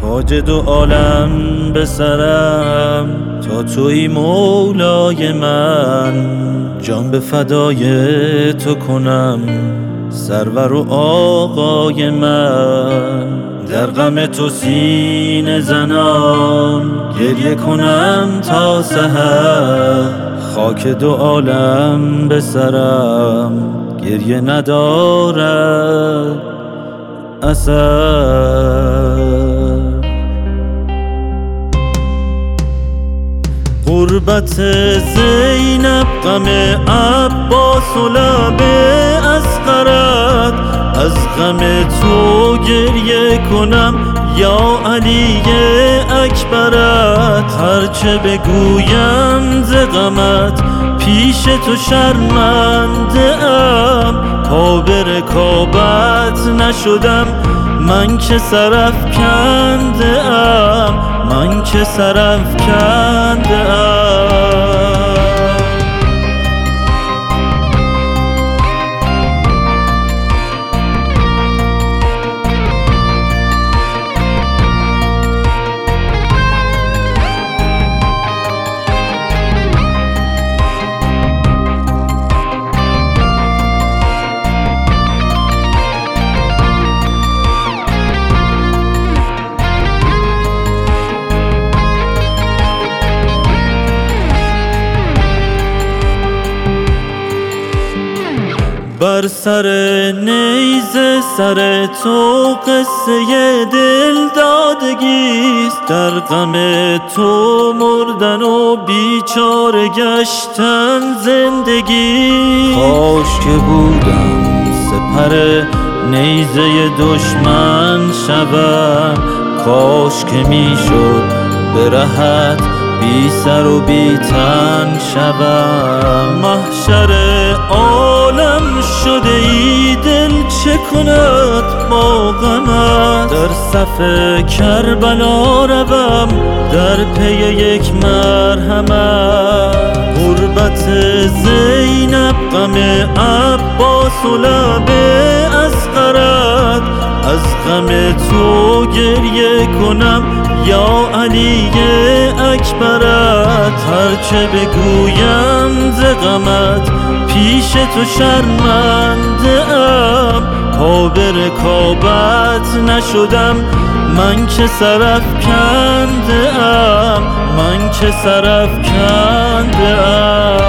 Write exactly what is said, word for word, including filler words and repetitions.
تاج دو عالم به سرم، تا توی مولای من. جان به فدای تو کنم، سرور و آقای من. در غم تو سینه زنم، گریه کنم تا سحر. خاک دو عالم به سرم، گریه ندارد اثر. غربت زینب، غم عباس و لب اصغرت. از غم تو گریه کنم یا علی اکبرت. هرچه بگویم ز غمت، پیش تو شرمنده ام. پا به رکابت نشدم، من که سرافکنده ام، من که سرافکنده ام. بر سر نیزه سر تو قصه دل دادگیست. در غم تو مردن و بیچاره گشتن زندگی. کاش که بودم سپر نیزه دشمن شوم. کاش که میشد به رهت بی سر و بی تن شوم. محشر عالم شده ای، دل چه کند با غمت. در صف کربلا روم، در پی یک مرحمت. غربت زینب، غم عباس و لب اصغرت. از غم تو گریه کنم یا علی اکبرت. هرچه بگویم ز غمت، پیش تو شرمنده ام. پا به رکابت نشدم، من که سرافکنده ام، من که سرافکنده ام.